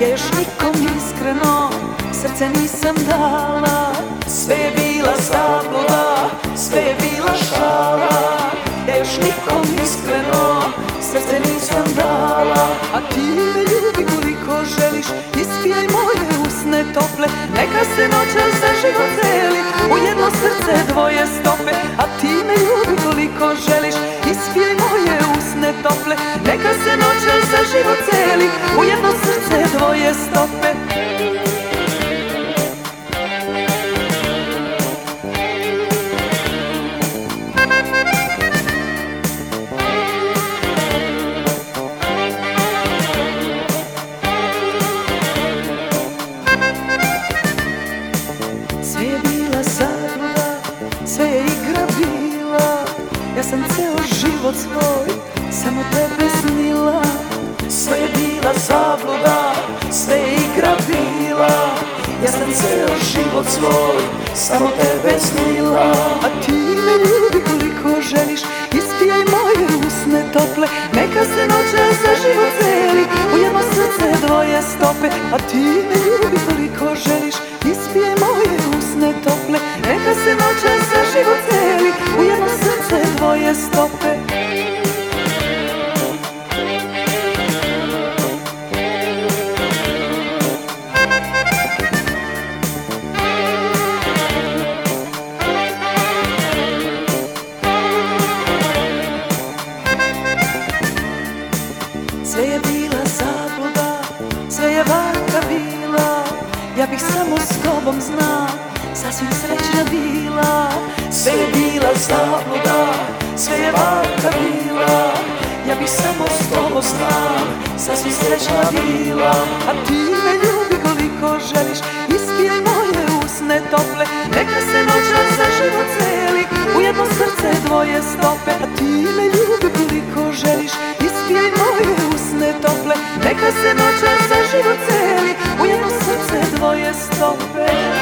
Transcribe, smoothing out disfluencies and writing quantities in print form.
Ja još nikom iskreno srce nisam dala. Sve je bila zabluda, sve je bila šala. Ja još nikom iskreno srce nisam dala. A ti me ljubi koliko želiš, ispijaj moje usne tople. Neka se noćas za život celi u jedno srce dvoje stope. A ti me ljubi koliko želiš, ispijaj moje usne tople. Neka se noćas za život celi u jedno srce dvoje stope. Sve je bila zabluda, sve je igra bila. Ja sam ceo život svoj samo tebe snila. Sve je bila zabluda, sve je igra bila. Ja sam ceo život svoj samo tebe snila. A ti me ljubi koliko želiš, ispijaj moje usne tople. Neka se noćas za život celi u jedno srce dvoje stope. A ti me ljubi koliko želiš, ispijaj moje usne tople. Neka se noćas za život celi u jedno srce dvoje stope. Sve je bila zabluda, sve je varka bila. Ja bih samo s tobom zna, sasvim srećna bila. Sve je bila zabluda, sve je varka bila. Ja bih samo s tobom zna, sasvim srećna bila. A ti me ljubi koliko želiš, ispijaj moje usne tople. Neka se noćas za život celi u jedno srce dvoje stope. A ti me ljubi koliko želiš, ispijaj moje usne tople. Neka se noćas za život celi u jedno srce dvoje stope.